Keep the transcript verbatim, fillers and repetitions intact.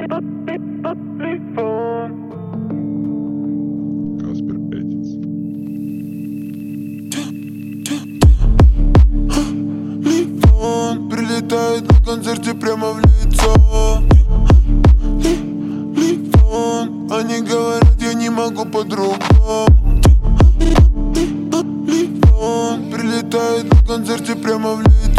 Каспер Эдис. Ливон прилетает на концерте прямо в лицо. Ливон, они говорят, я не могу по-другому. Ливон прилетает на концерте прямо в лицо.